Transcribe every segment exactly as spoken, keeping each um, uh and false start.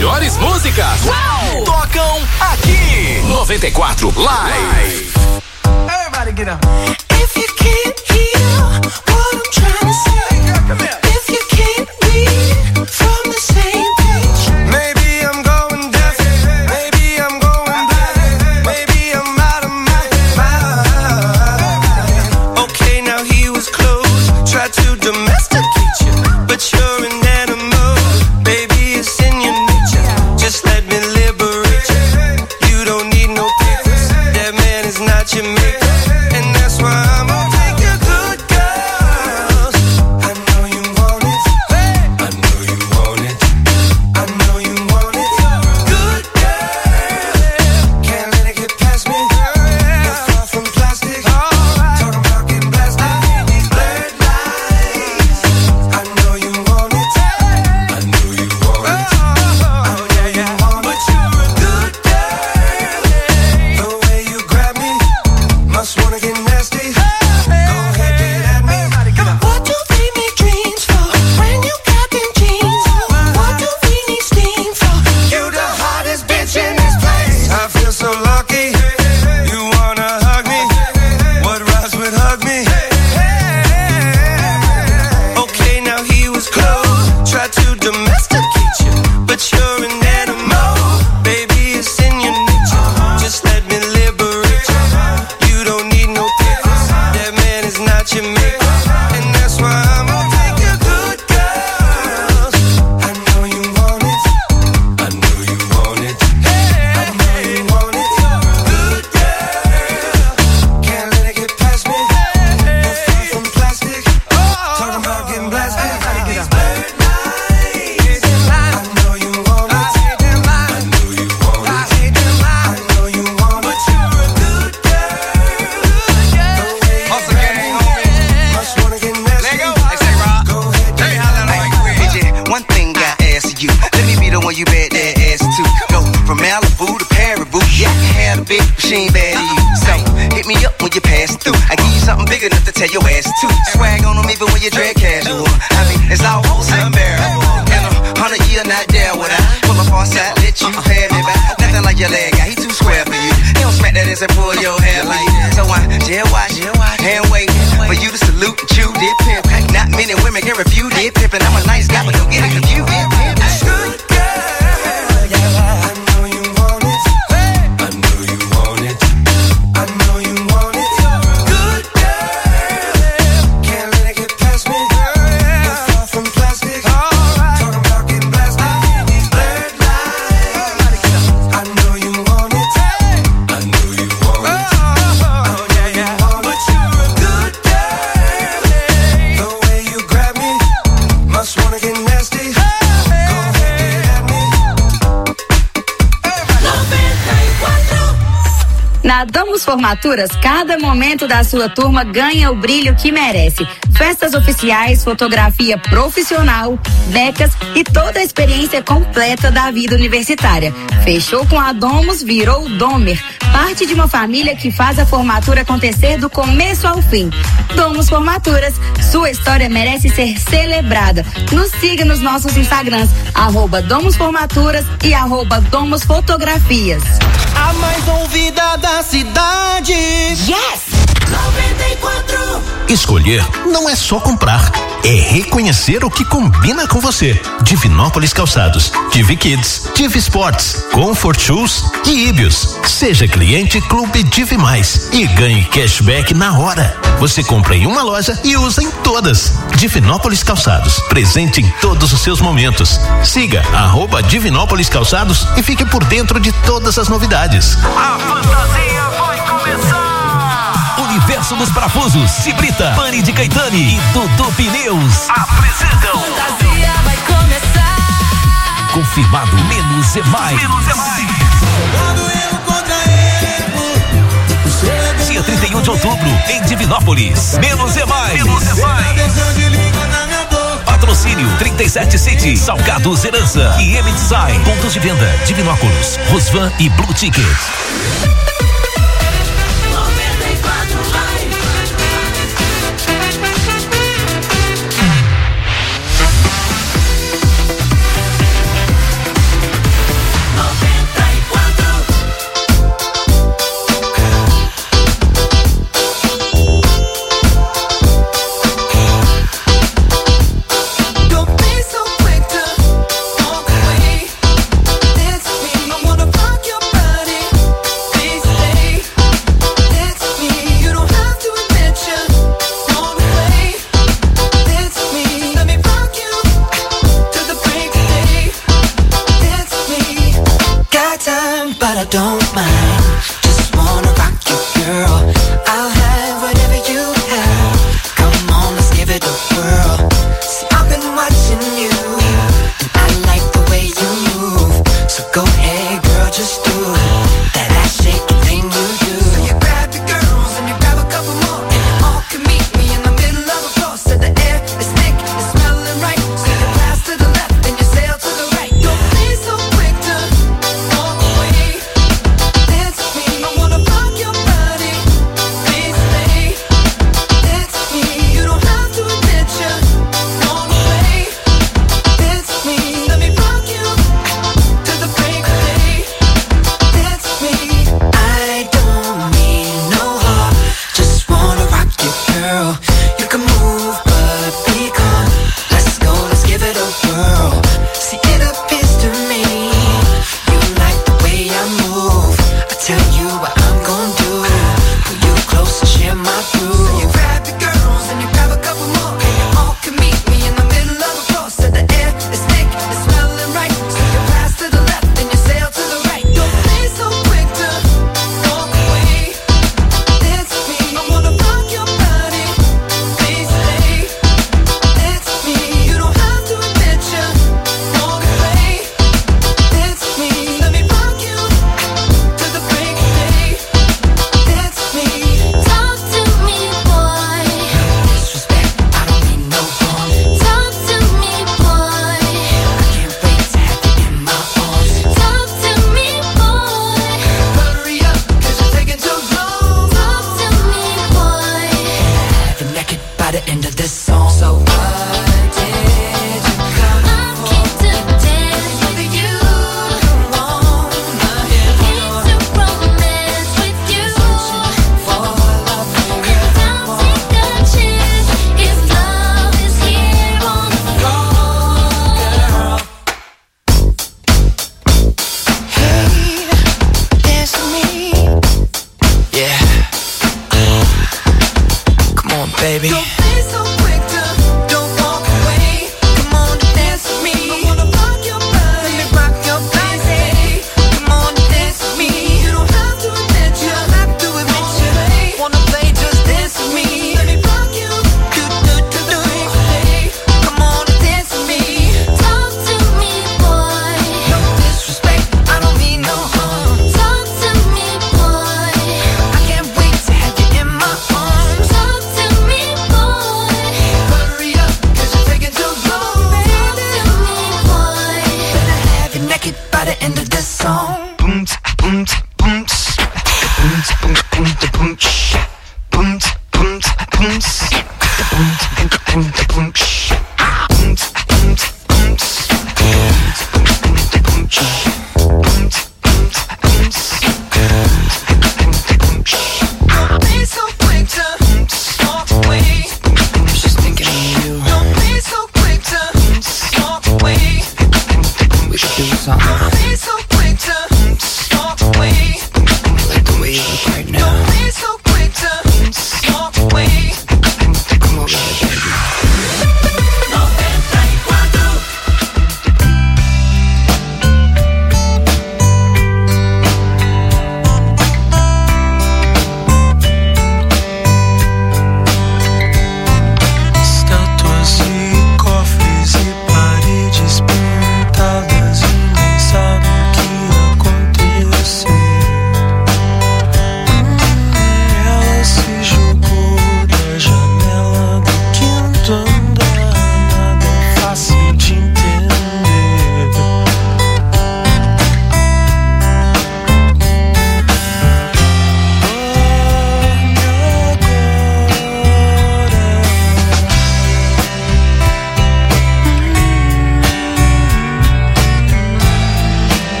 melhores músicas. Uau! Tocam aqui. noventa e quatro Live. Everybody get up. If you can't hear what I'm trying to say, if you can't read from the same page, maybe I'm going deaf, maybe I'm going blind, maybe I'm out of my mind. Okay, now he was close, tried to domesticate you, but you're an animal, baby, it's in your nature. Just let me liberate you. You don't need no papers, that man is not your maker. Na Domus Formaturas, cada momento da sua turma ganha o brilho que merece. Festas oficiais, fotografia profissional, becas e toda a experiência completa da vida universitária. Fechou com a Domus, virou Domer. Parte de uma família que faz a formatura acontecer do começo ao fim. Domus Formaturas, sua história merece ser celebrada. Nos siga nos nossos Instagrams, arroba Domus Formaturas e arroba Domus Fotografias. A mais ouvida da cidade. Yes! noventa e quatro. Escolher não é só comprar, é reconhecer o que combina com você. Divinópolis Calçados, Divi Kids, Divi Sports, Comfort Shoes e Ibios. Seja cliente Clube Divi Mais e ganhe cashback na hora. Você compra em uma loja e usa em todas. Divinópolis Calçados, presente em todos os seus momentos. Siga arroba Divinópolis Calçados e fique por dentro de todas as novidades. A fantasia vai começar. Universo dos Parafusos, Cibrita, Pane de Caetani e Dudu Pneus apresentam Fantasia vai começar. Confirmado, menos é mais. Menos é mais. Dia trinta e um de outubro, em Divinópolis, menos é mais. Menos é mais. Patrocínio trinta e sete City, Salgados Herança e M Design. Pontos de venda, Divinópolis, Rosvan e Blue Ticket. don't mind. Just wanna rock you, girl. I'll have whatever you have. Come on, let's give it a whirl. See, I've been watching you, and I like the way you move. So go ahead, girl, just do that ass shaking thing you do. So you grab your girls and you grab a couple more, and you all can meet me in the middle of the floor. So the air is thick, it's smelling right. So you pass to the left and you sail to the right. Don't be so quick to walk away.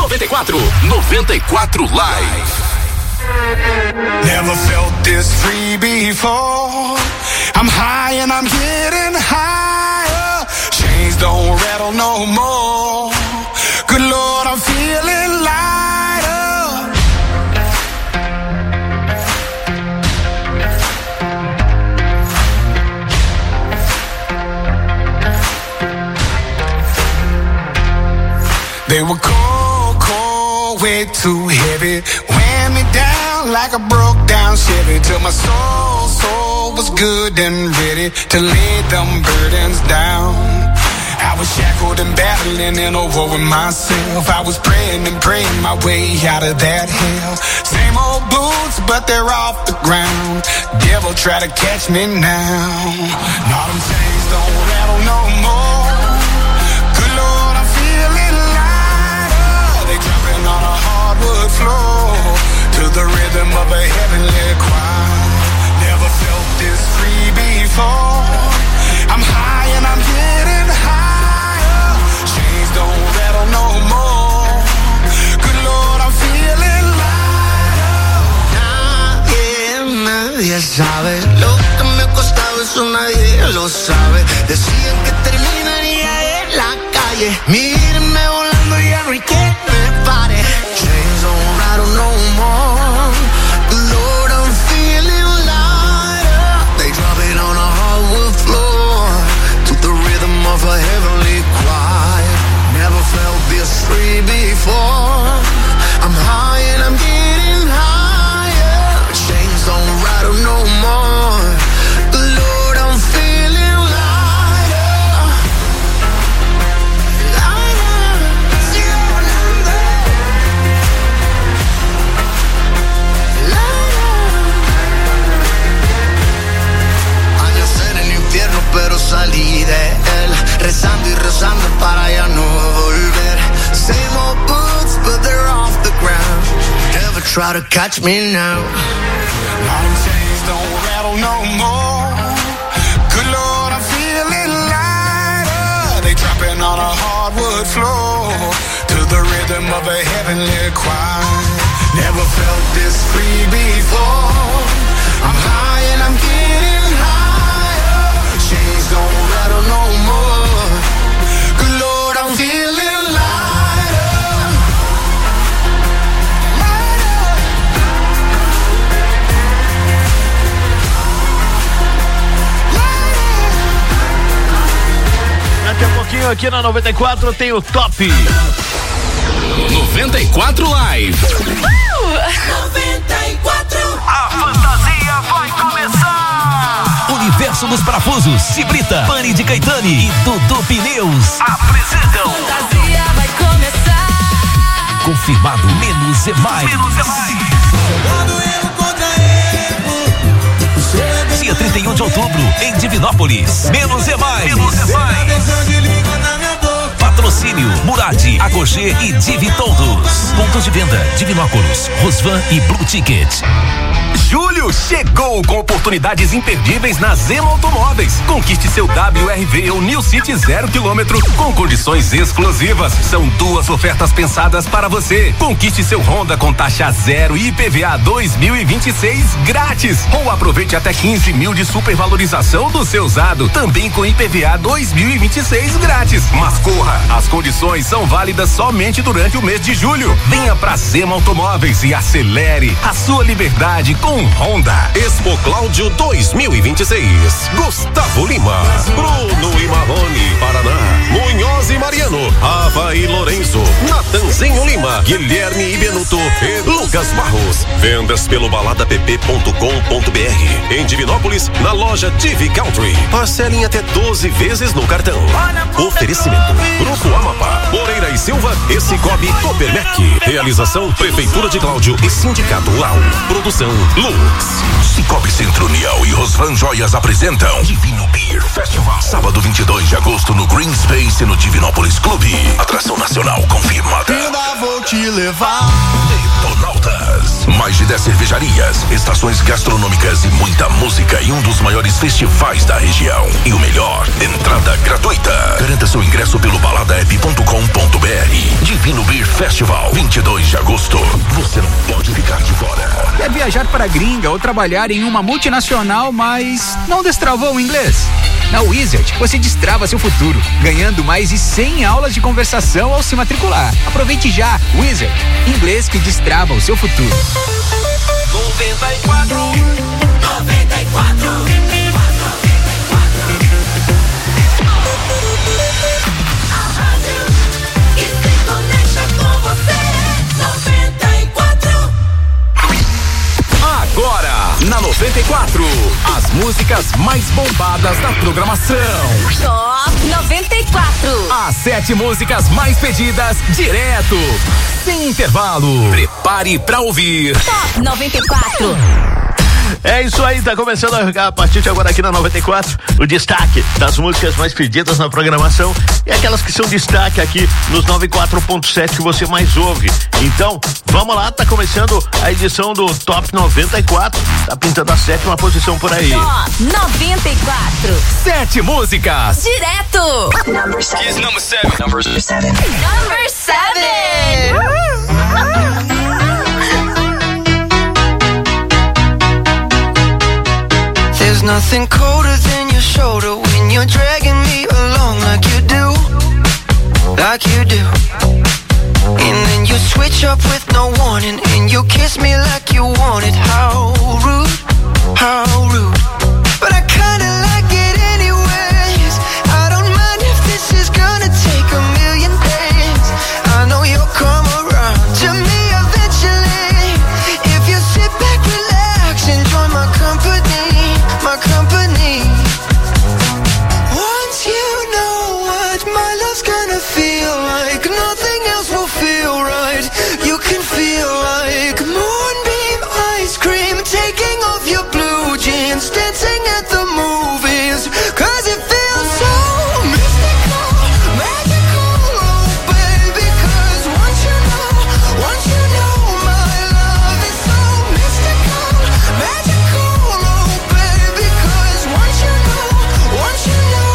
noventa e quatro. noventa e quatro Live. Never felt this free before. I'm high and I'm getting higher. Chains don't rattle no more. Good Lord, I'm feeling lighter. They were cold, cold, way too heavy. Weigh me down like a broke down Chevy. Till my soul, soul was good and ready to lay them burdens down. I was shackled and battling in a war with myself. I was praying and praying my way out of that hell. Same old boots, but they're off the ground. Devil try to catch me now. All them chains don't rattle no more. Good Lord, I'm feeling lighter. They jumping on a hardwood floor to the rhythm of a heavenly choir. Never felt this free before. I'm high and I'm getting higher. Chains don't rattle no more. Good Lord, I'm feeling lighter. Nadie, nadie sabe lo que me ha costado, eso nadie lo sabe. Decían que terminaría en la calle. Mírenme volando, ya no hay quien me pare. Chains don't rattle no more. Good Lord, I'm feeling lighter. They drop it on a hardwood floor to the rhythm of a heavenly choir. Never felt this free before. I'm high and I'm getting higher. Chains don't rattle no more. Good Lord, I'm feeling lighter. Lighter. Sigo volando. Años en el infierno, pero salí de él, rezando y rezando para ya no volver. Same old boots, but they're off the ground. Never try to catch me now. All them chains don't rattle no more. Good Lord, I'm feeling lighter. They dropping on a hardwood floor to the rhythm of a heavenly choir. Never felt this free before. I'm high and I'm getting higher. Chains don't rattle no more. Good Lord, I'm feeling lighter. Lighter. Daqui a pouquinho aqui na noventa e quatro tem o top. noventa e quatro Live. noventa e quatro. A fantasia vai começar. Universo dos Parafusos, Cibrita, Pani de Caetani e Dudu Pneus Apresentam. Fantasia vai começar. confirmado. Menos é mais. Menos é mais. Dia trinta e um de outubro, em Divinópolis. Menos é mais. Menos é mais. Patrocínio Murad, Agogê e Divi Todos. Pontos de venda: Divinópolis, Rosvan e Blue Ticket. Julho chegou com oportunidades imperdíveis na Zema Automóveis. Conquiste seu W R V ou New City zero quilômetro com condições exclusivas. São duas ofertas pensadas para você. Conquiste seu Honda com taxa zero e I P V A dois mil e vinte e seis grátis. Ou aproveite até quinze mil de supervalorização do seu usado, também com I P V A dois mil e vinte e seis grátis. Mas corra, as condições são válidas somente durante o mês de julho. Venha pra Zema Automóveis e acelere a sua liberdade com Honda. Expo Cláudio dois mil e vinte e seis. Gustavo Lima, Bruno e Marrone, Paraná, Munhoz e Mariano, Ava e Lourenço, Natanzinho Lima, Guilherme e Benuto e Lucas Barros. Vendas pelo balada p p ponto com ponto b r. Em Divinópolis, na loja Divi Country. Parcelem até doze vezes no cartão. Oferecimento: Grupo Amapá, Moreira e Silva e Cicobi Copermec. Realização: Prefeitura de Cláudio e Sindicato Rural. Produção Lux. Cicobi Centro União e Rosvan Joias apresentam Divino Beer Festival. Sábado vinte e dois de agosto no Green Space no Divinópolis Clube. Atração nacional confirmada. Ainda vou te levar. Detonautas. Mais de dez cervejarias, estações gastronômicas e muita música e em um dos maiores festivais da região. E o melhor, entrada gratuita. Garanta seu ingresso pelo balada app ponto com ponto br. Divino Beer Festival, vinte e dois de agosto. Você não pode ficar de fora. Quer viajar para a gringa ou trabalhar em uma multinacional, mas não destravou o inglês? Na Wizard, você destrava seu futuro, ganhando mais de cem aulas de conversação ao se matricular. Aproveite já, Wizard, inglês que destrava o seu futuro. noventa e quatro, noventa e quatro, a rádio que se conecta com você, noventa e quatro. Agora, na noventa e quatro, as músicas mais bombadas da programação. Top noventa e quatro. As sete músicas mais pedidas direto, sem intervalo. Prepare pra ouvir. Top noventa e quatro. É isso aí, tá começando a, a partir de agora aqui na noventa e quatro, o destaque das músicas mais pedidas na programação e aquelas que são destaque aqui nos noventa e quatro ponto sete que você mais ouve. Então, vamos lá, tá começando a edição do Top noventa e quatro, tá pintando a sétima posição por aí. Top noventa e quatro. Sete músicas. Direto. Number seven. Number seven. Number seven. Number seven. There's nothing colder than your shoulder when you're dragging me along like you do, like you do. And then you switch up with no warning and you kiss me like you want it. How rude, how rude. But I kinda like it anyways. I don't mind if this is gonna take a million days. I know you'll come around to me eventually. If you sit back, relax, enjoy my company, my company. Once you know what my love's gonna feel like, nothing else will feel right. You can feel like moonbeam ice cream, taking off your blue jeans, dancing at the movies, cause it feels so mystical, magical, oh baby, cause once you know, once you know my love is so mystical, magical, oh baby, cause once you know, once you know.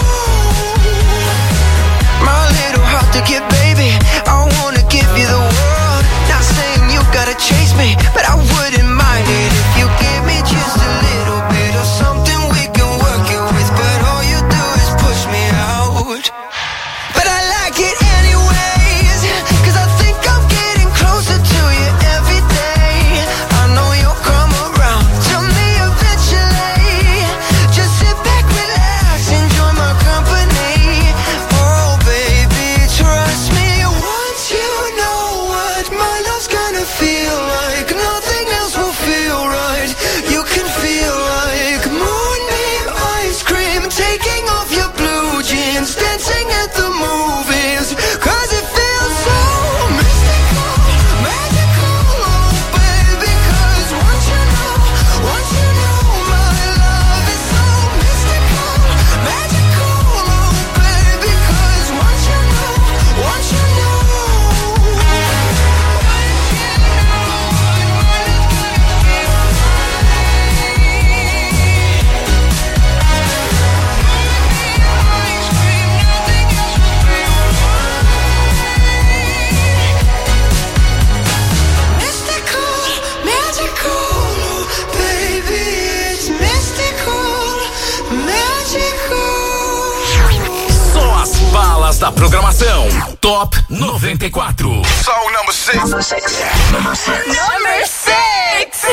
My little heart to get, baby, I wanna give you the world. Not saying you gotta chase me, but I wouldn't mind it if you give me just a little bit of something we can work it with. But all you do is push me out. But I like it anyways, cause I think I'm getting closer to you every day. I know you'll come around to me eventually. Just sit back, relax, enjoy my company. Oh baby, trust me. Once you know what my love's gonna feel like, nothing else will feel right. You can feel like moonbeam ice cream, taking off your blue jeans, dancing at the movies, cause it feels so mystical, magical, oh baby, cause once you know, once you know my love is so mystical, magical, oh baby, cause once you know, once you know. Mystical, magical, oh baby, it's mystical, magical. Só as balas da programação. Top noventa e quatro. Song number six. Number six. Number six. Number six.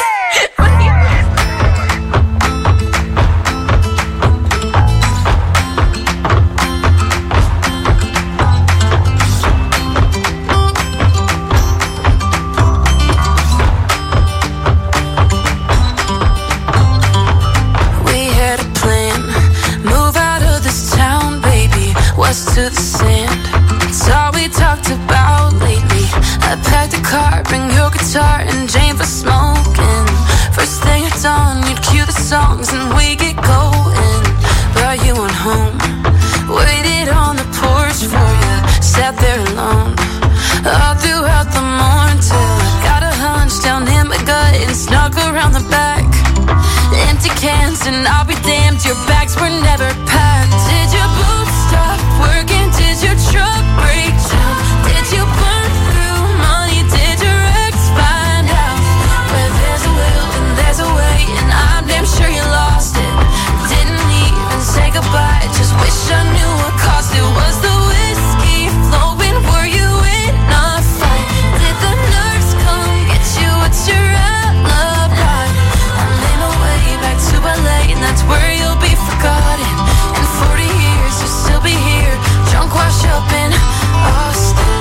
We had a plan, move out of this town, baby, west to the sand. It's all we talked about lately. I packed a car, bring your guitar and Jane for smoking. First thing at dawn, you'd cue the songs and we get going. But you went home, waited on the porch for you, sat there alone all throughout the morning till I got a hunch down in my gut and snuck around the back. And empty cans, and I'll be damned, your bags were never packed. Did your boots stop working? Did your truck break down? Did you burn through money? Did your ex find out? Where there's a will and there's a way, and I'm damn sure you lost it. Didn't even say goodbye, just wish I knew what cost it. Was the whiskey flowing? Were you in a fight? Did the nurse come get you? What's your alibi? I made my way back to L A, and that's where you'll be forgotten. In forty years you'll still be here, drunk, washed up in Austin.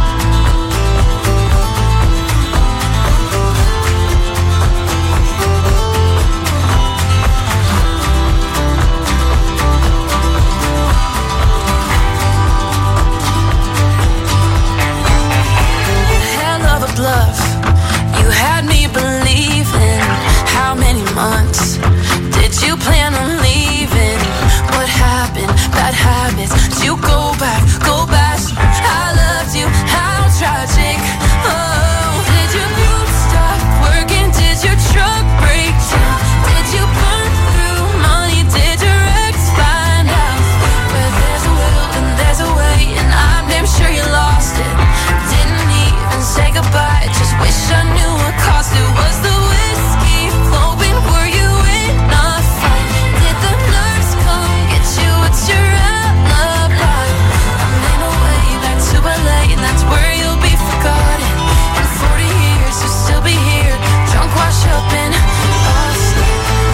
Bluff. You had me believing. How many months did you plan on leaving? What happened? Bad habits. Did you go back? Go back. I loved you. How tragic. Oh, did your boots stop working? Did your truck break down? Did you burn through money? Did your ex find out? Where there's a will and there's a way, and I'm damn sure you lost it. Didn't even say goodbye, just wish I knew what cost it. Was the whiskey flowing? Were you in a fight? Did the nurse come get you? What's your alibi? I made my way back to L A, and that's where you'll be forgotten. In forty years you'll still be here, drunk, washed up in Austin.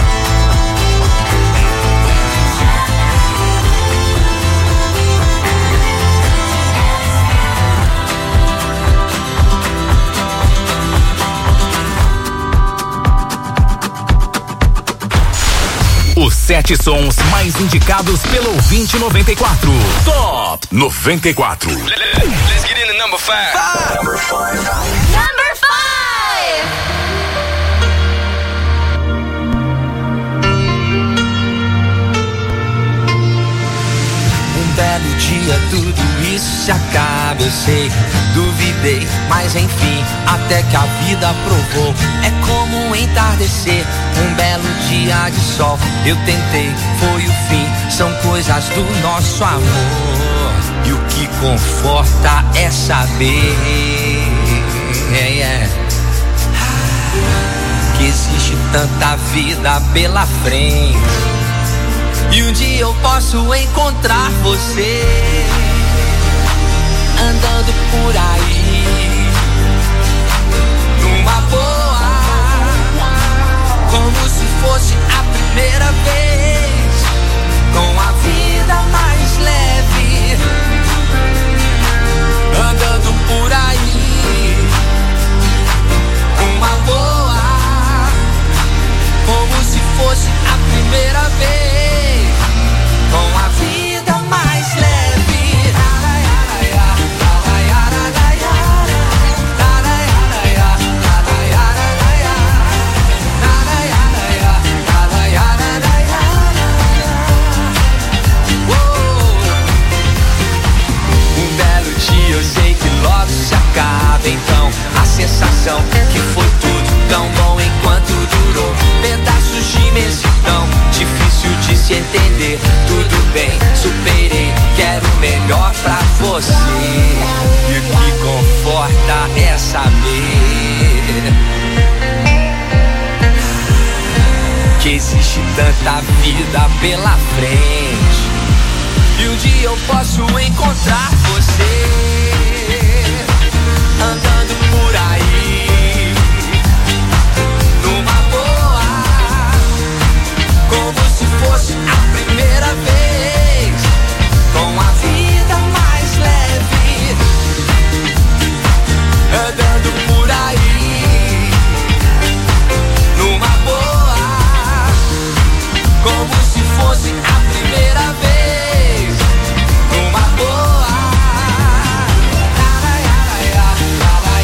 Os sete sons mais indicados pelo ouvinte noventa e quatro. Top noventa e quatro. Let's get into number five. five. Number five. Number five. Um belo dia tudo isso se acaba, eu sei. Duvidei, mas enfim, até que a vida provou. É como um entardecer, um belo dia de sol. Eu tentei, foi o fim, são coisas do nosso amor. E o que conforta é saber é, é, que existe tanta vida pela frente. E um dia eu posso encontrar você andando por aí, numa boa, como se fosse a primeira vez, com a vida mais leve, andando por aí, numa boa, como se fosse a primeira vez, com a vida mais leve. Eu sei que logo se acaba, então a sensação que foi tudo tão bom enquanto durou. Pedaços de imensidão, difícil de se entender. Tudo bem, superei, quero o melhor pra você. E o que conforta é saber que existe tanta vida pela frente. E um dia eu posso encontrar você andando por aí, numa boa, como se fosse a primeira vez, com a vida mais leve, andando por aí, numa boa, como se fosse a primeira vez. Uma boa,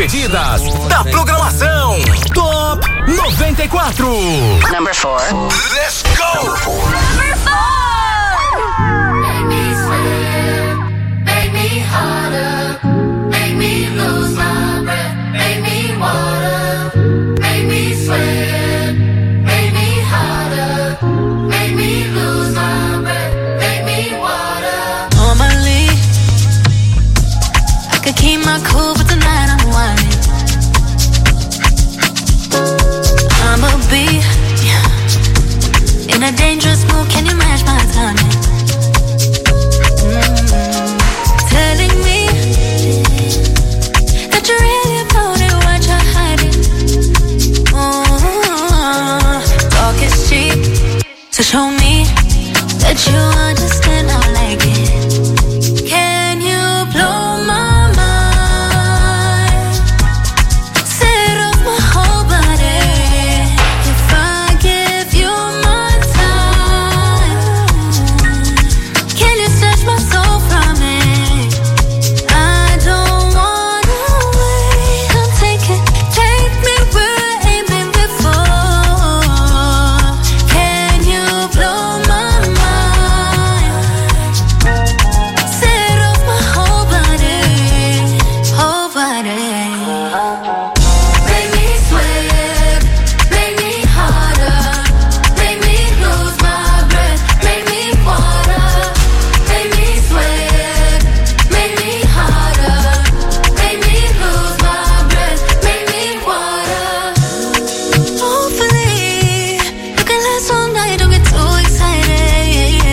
preferidas da programação Top noventa e quatro. Number four. Let's go. Number four. Make me sweat, make me harder, make me lose my breath, make me water, make me sweat, make me harder, make me lose my breath, make me water. Normally, I could keep my cool, but tonight I'm whining. I'ma be in a dangerous mood, can you match my timing? Mm-hmm. Telling me that you really about it, what you're hiding. Mm-hmm. Talk is cheap, so show me that you understand how I like it. Can you blow my mind? Set off my whole body. If I give you my time, can you snatch my soul from me? I don't wanna wait. Come take it, take me where I ain't been before. Can you blow my mind? Set off my whole body, whole body. Make me sweat, make me harder, make me lose my breath, make me water, make me sweat, make me harder, make me lose my breath, make me water. Hopefully, you can last all night, don't get too excited.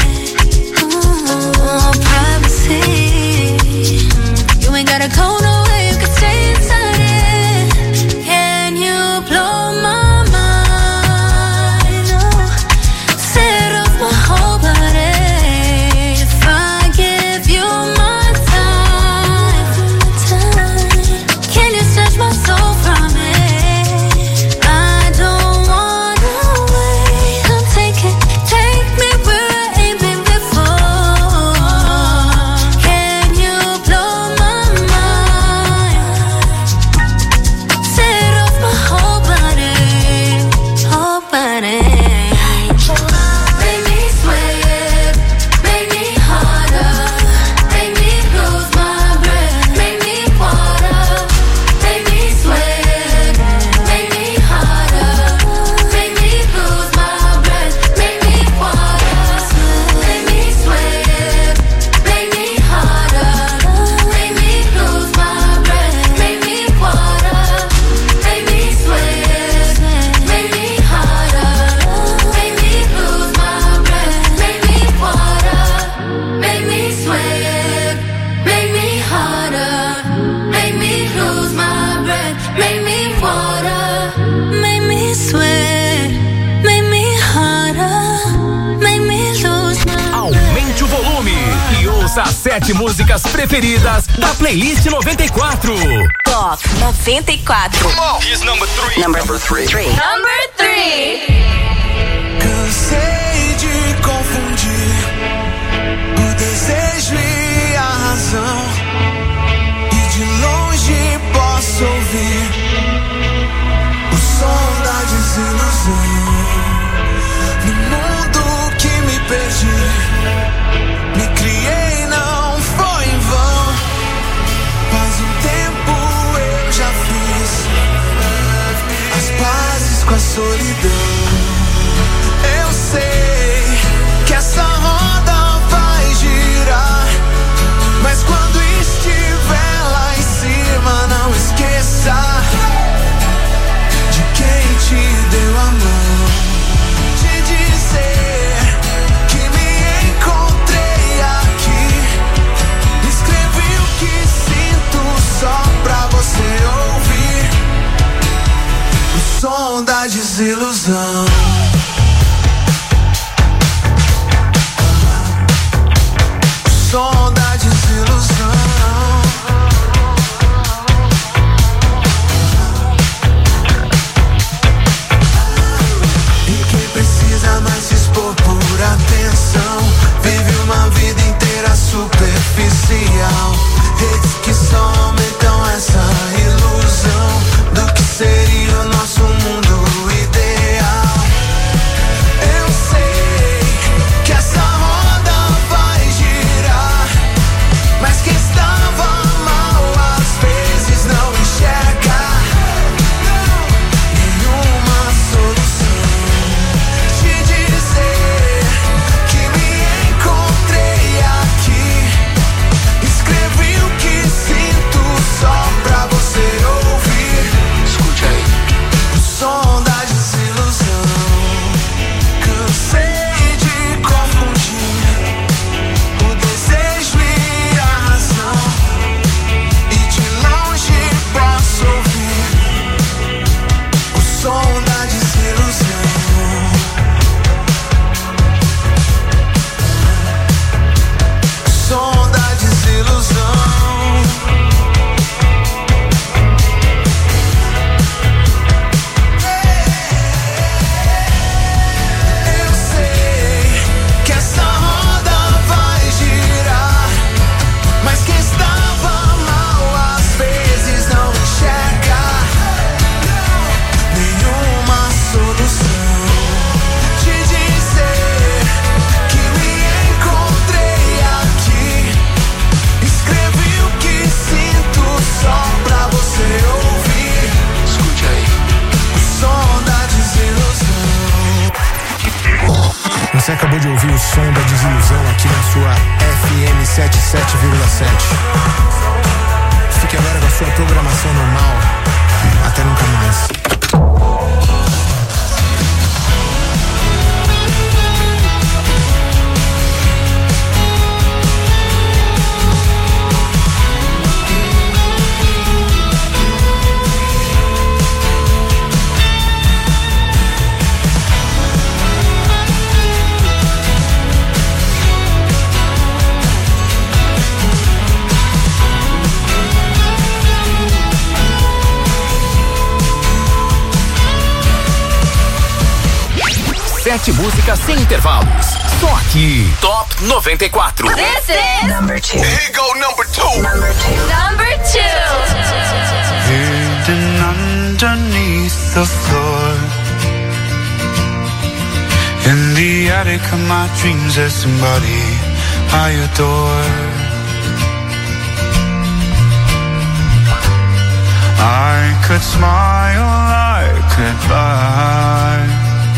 Ooh, privacy. You ain't gotta go nowhere, you can stay inside it. Can you blow my mind? Oh, set off my whole body. If I give you my time, time, can you snatch my soul from me? I don't wanna wait. Come take it, take me where I ain't been before. Can you blow my mind? Set off my whole body, whole body. Make me sweat, make me harder, make me lose my breath, make me water, make me sweat, make me harder, make me lose my breath, make me water, make me sweat, make me harder, make me lose my breath, make me water, make me sweat, make me harder, make me lose my breath, make me water, make me sweat, make me harder, make me lose my breath, make me water, Make me sweat, make me harder, make me lose my breath. Aumente o volume e ouça as sete músicas preferidas da playlist noventa e quatro. Top noventa e quatro. Here's number three. Number three. Number three. Cansei de confundir o desejo e a razão, e de longe posso ouvir o som da desilusão. No mundo que me perdi, me criei, não foi em vão. Faz um tempo eu já fiz as pazes com a solidão. Eu sei que essa roda vai girar, mas quando estiver lá em cima, não esqueça de quem te deu a mão. De dizer que me encontrei aqui, escrevi o que sinto só pra você ouvir o som da desilusão. Som da desilusão. E quem precisa mais se expor por atenção, vive uma vida inteira superficial. Redes que só aumentam essa ilusão. Você acabou de ouvir o som da desilusão aqui na sua F M setenta e sete vírgula sete. Fique agora com a sua programação normal. Até nunca mais. Sete músicas sem intervalos. Só aqui. Top noventa e quatro. This is number two. Here you go, number two. Number two. Number two. Hidden underneath the floor, in the attic of my dreams, there's somebody I adore. I could smile, I could lie,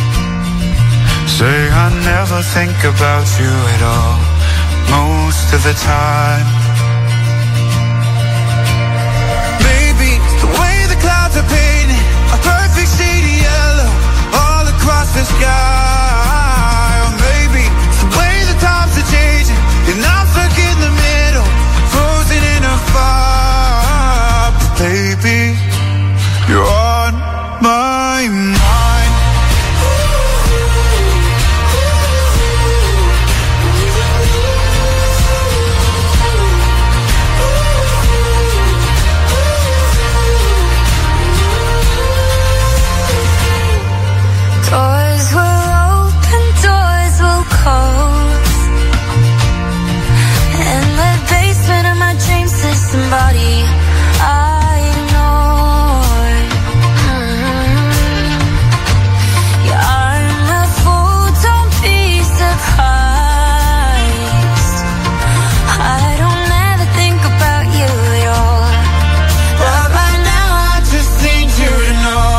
say I never think about you at all, most of the time. Maybe the way the clouds are painted a perfect shade of yellow all across the sky. Or maybe it's the way the times are changing and I'm stuck in the middle, frozen in a fire. But baby, you're on my mind. Doors will open, doors will close. In the basement of my dreams there's somebody I ignored. Mm-hmm. Yeah, I'm a fool, don't be surprised. I don't ever think about you at all, but right now I just need you to know.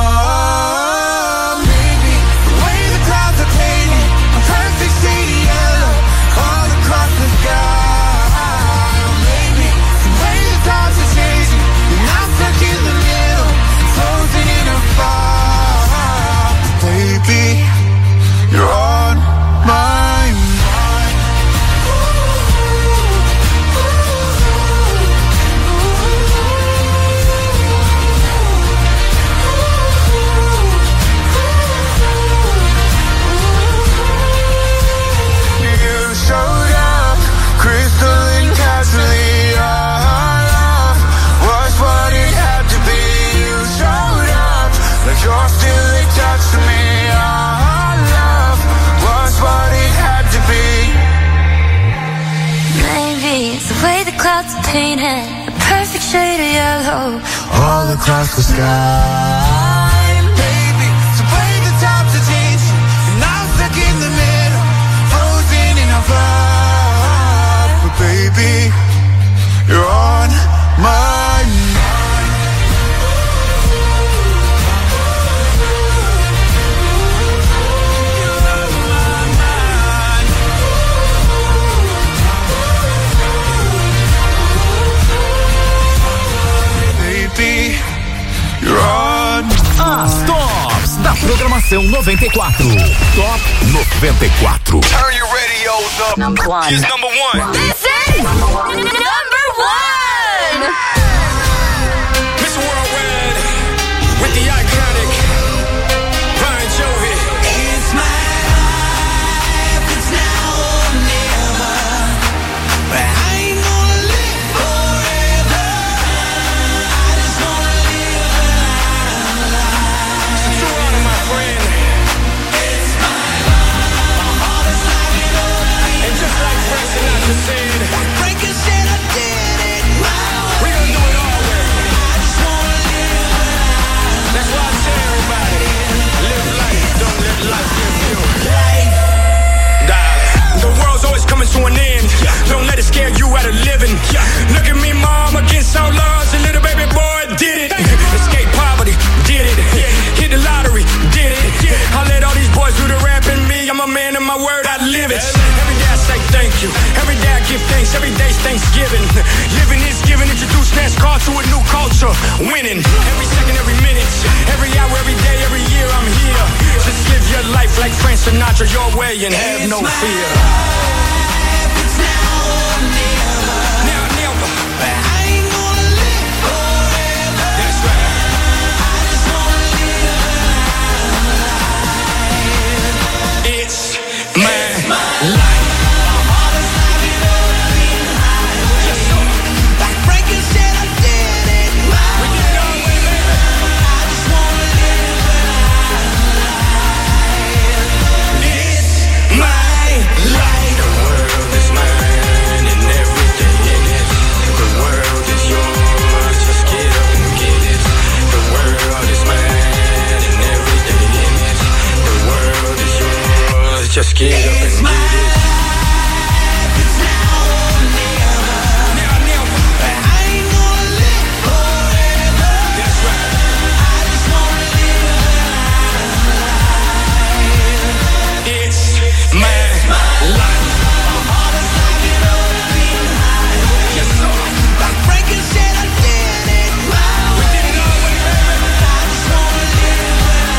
You're on my mind. You showed up, crystalline casually. Our love was what it had to be. You showed up like you're still attached to me. It's the way the clouds are painted a perfect shade of yellow all across the sky. Baby, it's the way the times are changing and I'm stuck in the middle, frozen in a fire. But baby, you're on my mind. You're on. As tops da programação noventa e quatro. Top noventa e quatro. Turn your radios up. Number one. Here's number one. This is number one. Miss Worldwide with the iconic Brian Jovi. It's my life, it's now or never. But I ain't gonna live forever. I just wanna live my life. So on, my friend. It's my life. My heart is like an open. And just like Frank Sinatra said, Breaking said I did it my way. we gonna do it all way. I just wanna live my life. That's why I tell everybody, live life, don't let life live you. Life. Darling, the world's always coming to an end. Don't let it scare you out of living. Look at me, mom, against all odds. A little baby boy did it. Escape poverty, did it. Hit the lottery, did it. I let all these boys do the rap and me. I'm a man of my word, I limits. Every day I say thank you. Every day I give thanks. Every day's Thanksgiving. Living is giving. Introduce NASCAR to a new culture. Winning. Every second, every minute. Every hour, every day, every year I'm here. Just live your life like Frank Sinatra your way and have no fear. It's now or never. Now, never. I ain't gonna live forever. That's right. I just wanna live life. It's my life. Just get up and get it. It's now or never. Now, never. I ain't gonna live forever. That's right. I just wanna live life. It's my life. My heart is like an open highway. Yes, sir. Like Franklin said, I did it my We did it all way, baby. I just wanna live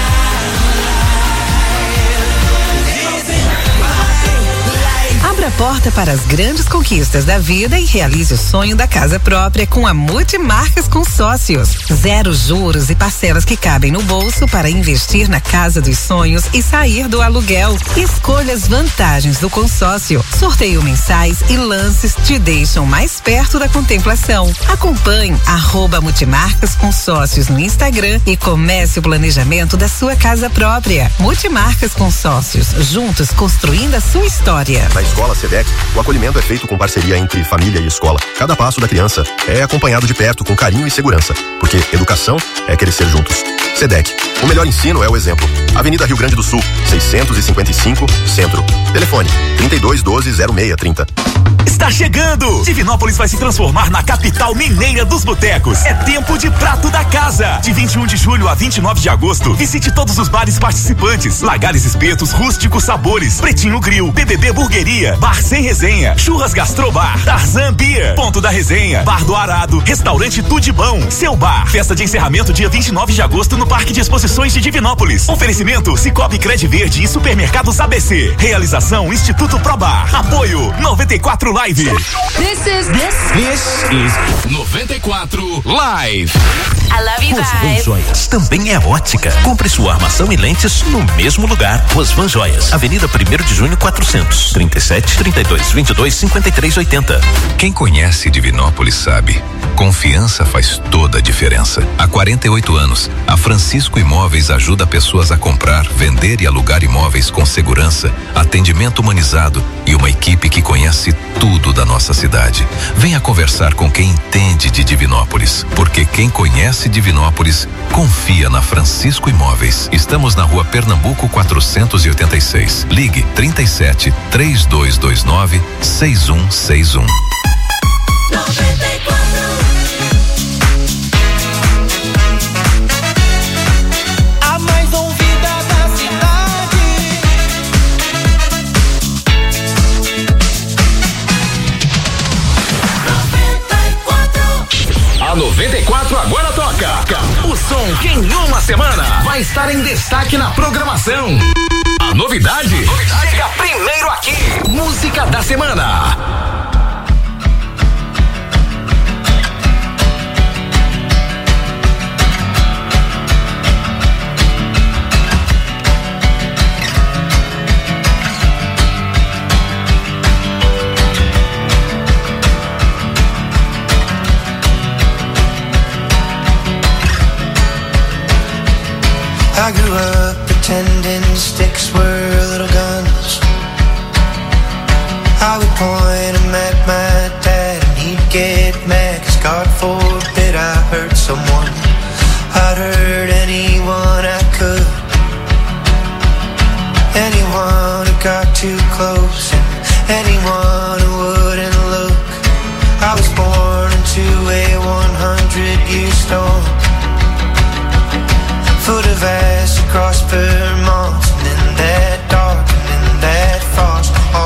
Abra a porta para as grandes conquistas da vida e realize o sonho da casa própria com a Multimarcas Consórcios. Zero juros e parcelas que cabem no bolso para investir na casa dos sonhos e sair do aluguel. Escolha as vantagens do consórcio. Sorteio mensais e lances te deixam mais perto da contemplação. Acompanhe arroba Multimarcas Consórcios no Instagram e comece o planejamento da sua casa própria. Multimarcas Consórcios, juntos construindo a sua história. Na Escola SEDEC, o acolhimento é feito com parceria entre família e escola. Cada passo da criança é acompanhado de perto com carinho e segurança, porque educação é crescer juntos. SEDEC, o melhor ensino é o exemplo. Avenida Rio Grande do Sul, seiscentos e cinquenta e cinco, Centro. Telefone trinta e dois doze, zero seis trinta. Está chegando! Divinópolis vai se transformar na capital mineira dos botecos. É tempo de prato da casa. De vinte e um de julho a vinte e nove de agosto, visite todos os bares participantes. Lagares Espetos, Rústicos Sabores, Pretinho Grill, B B B Burgueria, Bar Sem Resenha, Churras Gastrobar, Tarzan Beer, Ponto da Resenha, Bar do Arado, Restaurante Tudibão, Seu Bar. Festa de encerramento dia vinte e nove de agosto no Parque de Exposições de Divinópolis. Oferecimento Cicobi Cred Verde e Supermercados A B C. Realização Instituto Probar. Apoio noventa e quatro Live. This is this. This is noventa e quatro Live. I love you Rosvan guys. Joias também é ótica. Compre sua armação e lentes no mesmo lugar. Rosvan Joias, Avenida primeiro de junho quatrocentos, trinta e sete, trinta e dois, vinte e dois, cinquenta e três, oitenta. Quem conhece Divinópolis sabe, confiança faz toda a diferença. Há quarenta e oito anos, a Francisco Imóveis ajuda pessoas a comprar, vender e alugar imóveis com segurança, atendimento humanizado e uma equipe que conhece tudo da nossa cidade. Venha conversar com quem entende de Divinópolis, porque quem conhece Divinópolis confia na Francisco Imóveis. Estamos na Rua Pernambuco quatrocentos e oitenta e seis. Ligue trinta e sete, três dois dois nove, seis um seis um. A mais ouvida da cidade. A noventa e quatro agora toca. O som que em uma semana vai estar em destaque na programação. A novidade, chega primeiro aqui. Música da semana. I grew up pretending sticks were little guns. I would point them at my dad and he'd get mad, 'cause God forbid I hurt someone. I'd hurt anyone I could, anyone who got too close and anyone who wouldn't look. I was born into a hundred year storm, foot of ass across Vermont, and in that dark and in that frost, all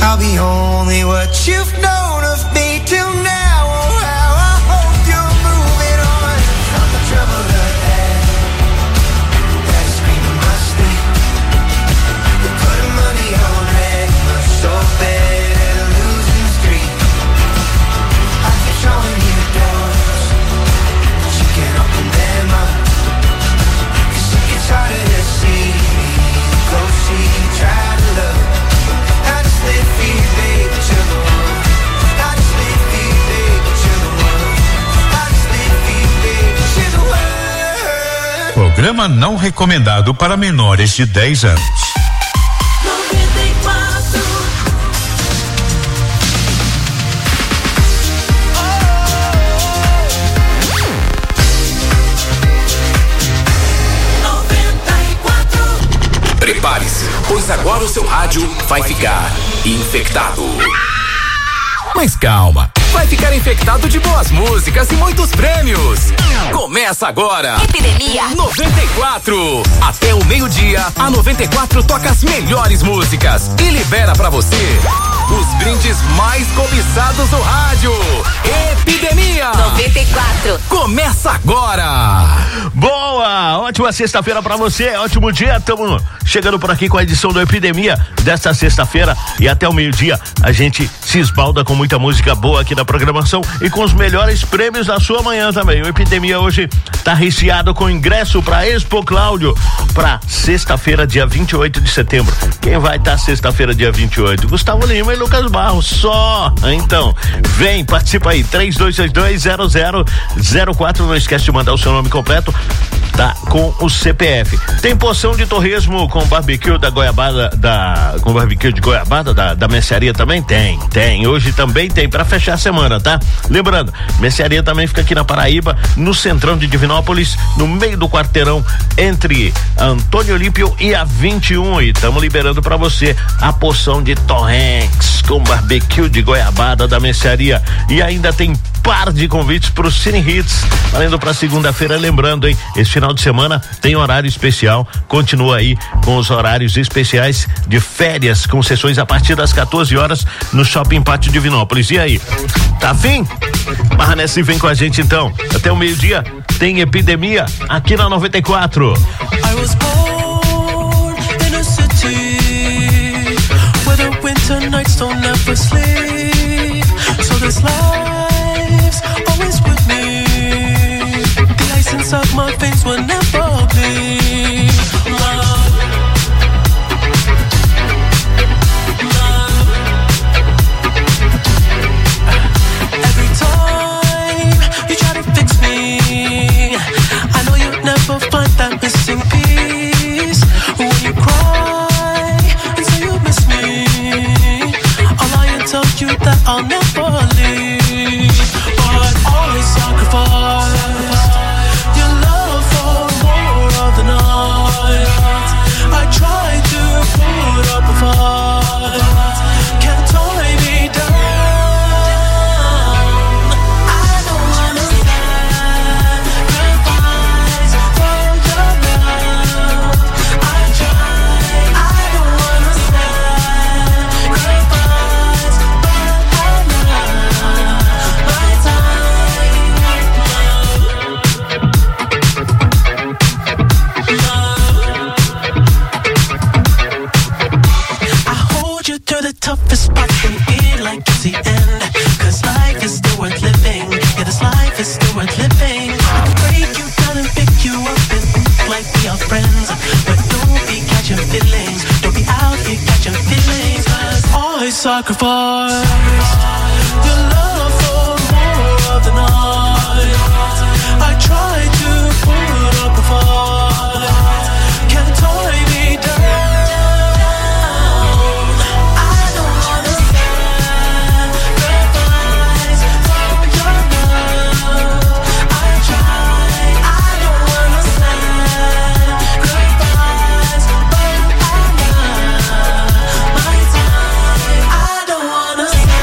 I'll be only what you've known of me till now. Oh, how I hope you're moving on from the trouble ahead. That is screaming my sleep. You're putting money on red, much so bad at a losing streak. I keep showing you doors, but you can't open them up. Cause it gets harder to see. Go see, try to love. I just live for you, baby, but you're the one. I just live for you, baby, but you're the one. I just live for you, baby, but you're the one. Programa não recomendado para menores de dez anos. noventa e quatro. Prepare-se, pois agora o seu rádio vai ficar infectado. Mas calma, vai ficar infectado de boas músicas e muitos prêmios. Começa agora. Epidemia noventa e quatro. Até o meio-dia, a noventa e quatro toca as melhores músicas e libera pra você os brindes mais cobiçados do rádio. Epidemia noventa e quatro. Começa agora. Boa, ótima sexta-feira pra você, ótimo dia, estamos chegando por aqui com a edição do Epidemia desta sexta-feira e até o meio-dia a gente se esbalda com muita música boa aqui na programação e com os melhores prêmios da sua manhã também. O Epidemia hoje tá recheado com ingresso pra Expo Cláudio pra sexta-feira, dia vinte e oito de setembro. Quem vai estar tá sexta-feira, dia vinte e oito? Gustavo Lima e Lucas Barros, só. Então, vem, participa aí, três dois dois dois zero zero zero quatro, não esquece de mandar o seu nome completo, tá, com o C P F. Tem porção de torresmo com barbecue da goiabada, da, com barbecue de goiabada da, da mercearia também? Tem, tem, hoje também tem, pra fechar a semana, tá? Lembrando, mercearia também fica aqui na Paraíba, no centrão de Divinópolis, no meio do quarteirão, entre Antônio Olímpio e a vinte e um, e estamos liberando pra você a porção de torrenques com barbecue de goiabada da mercearia, e ainda tem par de convites pro Cine Hits, valendo pra segunda-feira, lembrando, hein, esse final de semana tem horário especial, continua aí com os horários especiais de férias, com sessões a partir das quatorze horas no Shopping Pátio Divinópolis. E aí, tá afim? Barra nessa e vem com a gente então, até o meio-dia tem Epidemia aqui na noventa e quatro. I was born in a city where the winter nights don't ever sleep, so this life's always with me. The ice inside my veins will never bleed. Love, love. Every time you try to fix me, I know you'll never find that missing piece. When you cry and say you miss me, I'll lie and tell you that I'll never leave. But always sacrifice your love for more of the night. I try to put up a fight, can't tie me down. I don't wanna sacrifice for your love. I try, I don't wanna sacrifice, but I love my time. I hold you to the toughest spot and feel like it's the end. Cause life is still worth living. Yeah, this life is still worth living. I can break you down and pick you up and act like we are friends. But don't be catching feelings. Don't be out here catching feelings. Cause I sacrifice your love for more of the night. I try to put up a fight, can't tie me down. I don't wanna sacrifice for your love. I try, I don't wanna sacrifice, but I love my time. I don't wanna sacrifice.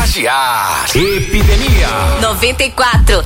contagiar. Epidemia noventa e quatro.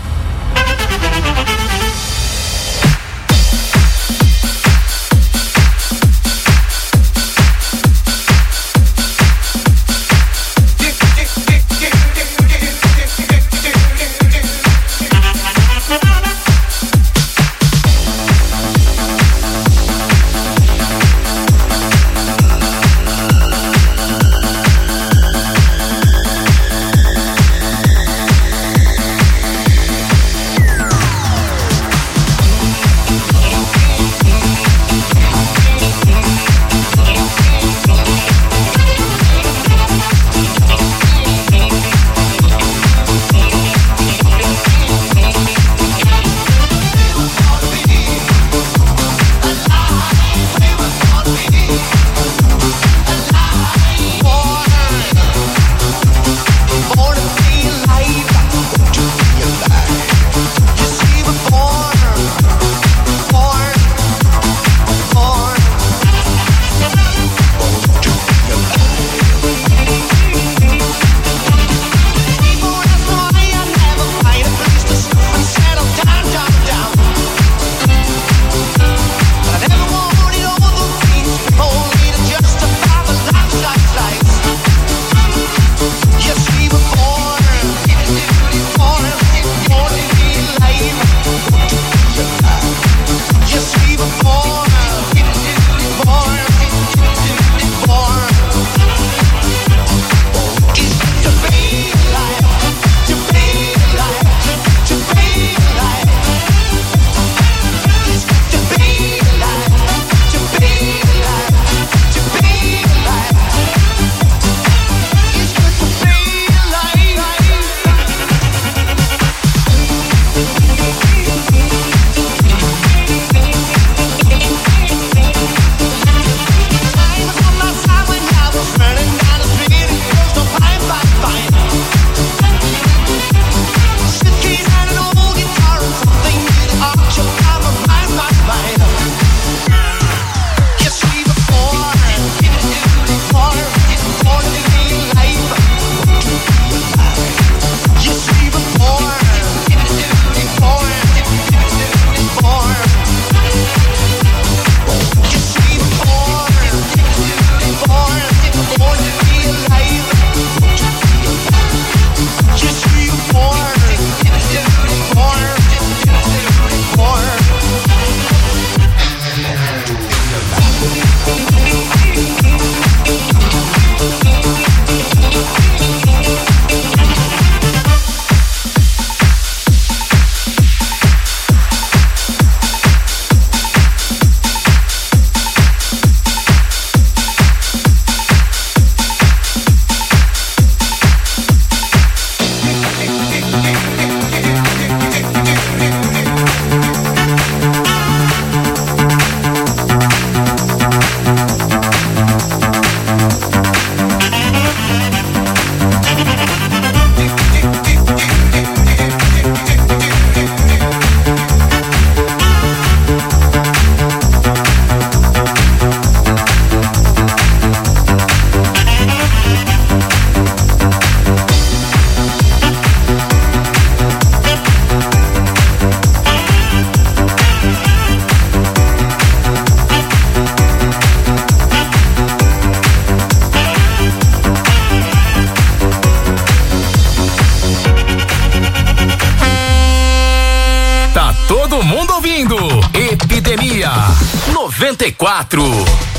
Todo mundo ouvindo Epidemia noventa e quatro.